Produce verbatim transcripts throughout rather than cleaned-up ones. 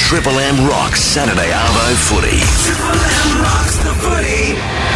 Triple M rocks Saturday Arvo footy. Triple M rocks the footy.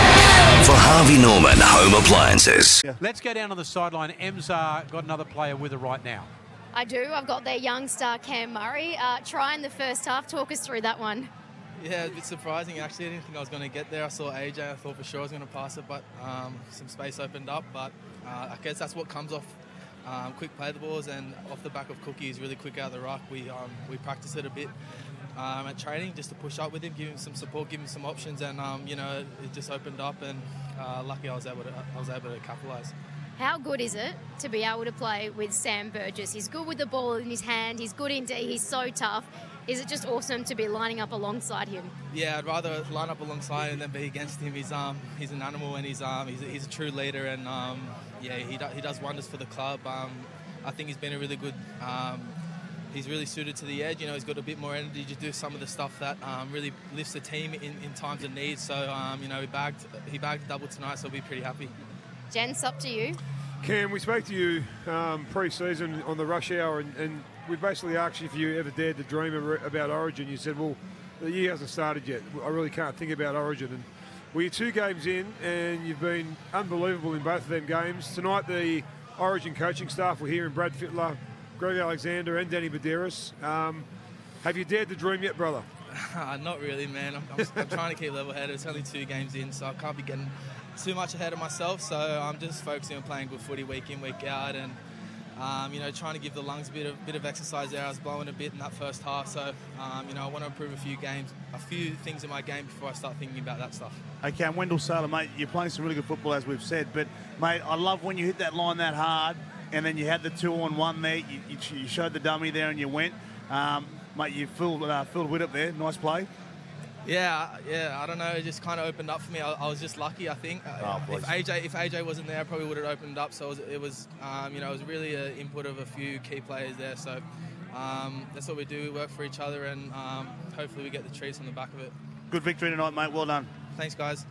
For Harvey Norman Home Appliances. Yeah. Let's go down on the sideline. Em's uh, got another player with her right now. I do. I've got their young star Cam Murray. Uh, trying the first half. Talk us through that one. Yeah, a bit surprising actually. I didn't think I was going to get there. I saw A J. I thought for sure I was going to pass it, but um, some space opened up. But uh, I guess that's what comes off um, quick play the balls, and off the back of Cookie. He's really quick out of the ruck. We um, we practice it a bit um, at training just to push up with him, give him some support, give him some options, and um, you know it just opened up. And uh, lucky I was able to I was able to capitalise. How good is it to be able to play with Sam Burgess? He's good with the ball in his hand. He's good in D. He's so tough. Is it just awesome to be lining up alongside him? Yeah, I'd rather line up alongside him than be against him. He's um he's an animal, and he's um he's a, he's a true leader, and um yeah he do, he does wonders for the club. Um, I think he's been a really good. Um, he's really suited to the edge. You know, he's got a bit more energy to do some of the stuff that um, really lifts the team in, in times of need. So um, you know he bagged he bagged a double tonight, so I'll be pretty happy. Jens, up to you. Cam, we spoke to you um, pre-season on the rush hour, and, and we basically asked you if you ever dared to dream about Origin. You said, well, the year hasn't started yet. I really can't think about Origin. And well, you're two games in, and you've been unbelievable in both of them games. Tonight, the Origin coaching staff were here in Brad Fittler, Greg Alexander, and Danny Medeiros. Um, have you dared to dream yet, brother? Uh, not really, man. I'm, I'm, I'm trying to keep level-headed. It's only two games in, so I can't be getting too much ahead of myself. So I'm just focusing on playing good footy week in, week out, and um, you know, trying to give the lungs a bit of bit of exercise there. I was blowing a bit in that first half, so um, you know, I want to improve a few games, a few things in my game before I start thinking about that stuff. Okay, I'm Wendell Saylor, mate. You're playing some really good football, as we've said, but mate, I love when you hit that line that hard, and then you had the two on one there. You, you, you showed the dummy there, and you went. Um, Mate, you filled, uh, filled Witt up there. Nice play. Yeah, yeah. I don't know. It just kind of opened up for me. I, I was just lucky, I think. Oh, if A J, if A J wasn't there, I probably would have opened up. So it was, it was um, you know, it was really an input of a few key players there. So um, that's what we do. We work for each other, and um, hopefully we get the treats on the back of it. Good victory tonight, mate. Well done. Thanks, guys.